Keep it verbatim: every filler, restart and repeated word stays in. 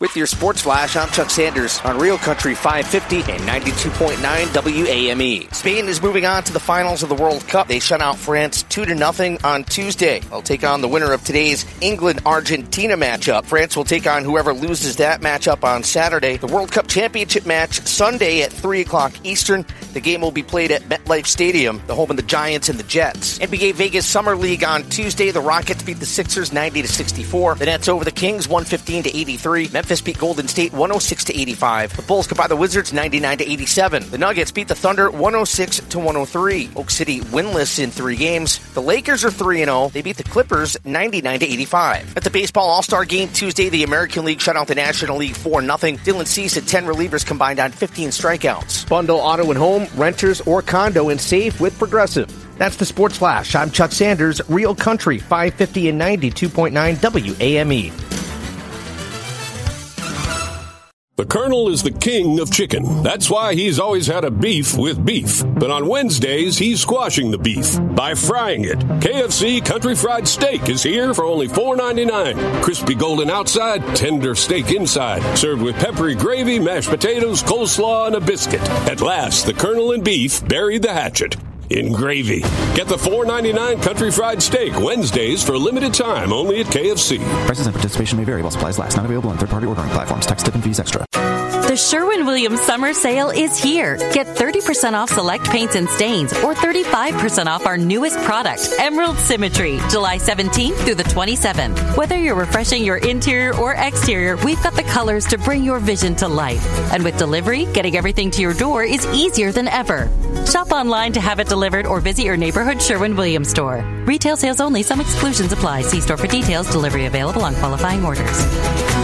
With your Sports Flash, I'm Chuck Sanders on Real Country five fifty and ninety-two point nine W A M E. Spain is moving on to the finals of the World Cup. They shut out France two to nothing on Tuesday. They'll take on the winner of today's England-Argentina matchup. France will take on whoever loses that matchup on Saturday. The World Cup Championship match Sunday at three o'clock Eastern. The game will be played at MetLife Stadium, the home of the Giants and the Jets. N B A Vegas Summer League on Tuesday. The Rockets beat the Sixers ninety to sixty-four. The Nets over the Kings one fifteen to eighty-three. Memphis beat Golden State one oh six to eighty-five. The Bulls got by the Wizards ninety-nine to eighty-seven. The Nuggets beat the Thunder one oh six to one oh three. Oak City winless in three games. The Lakers are three and oh. They beat the Clippers ninety-nine to eighty-five. At the Baseball All-Star Game Tuesday, the American League shut out the National League four nothing. Dylan Cease had ten relievers combined on fifteen strikeouts. Bundle auto and home, renters or condo and save with Progressive. That's the Sports Flash. I'm Chuck Sanders, Real Country five fifty and ninety-two point nine W A M E. The Colonel is the king of chicken. That's why he's always had a beef with beef. But on Wednesdays, he's squashing the beef by frying it. K F C Country Fried Steak is here for only four ninety-nine. Crispy golden outside, tender steak inside. Served with peppery gravy, mashed potatoes, coleslaw, and a biscuit. At last, the Colonel and beef buried the hatchet in gravy. Get the four ninety-nine Country Fried Steak Wednesdays for a limited time only at K F C. Prices and participation may vary while supplies last. Not available on third-party ordering platforms. Tax, tip, and fees extra. The Sherwin-Williams Summer Sale is here. Get thirty percent off select paints and stains or thirty-five percent off our newest product, Emerald Symmetry, July seventeenth through the twenty-seventh. Whether you're refreshing your interior or exterior, we've got the colors to bring your vision to life. And with delivery, getting everything to your door is easier than ever. Shop online to have it delivered or visit your neighborhood Sherwin-Williams store. Retail sales only. Some exclusions apply. See store for details. Delivery available on qualifying orders.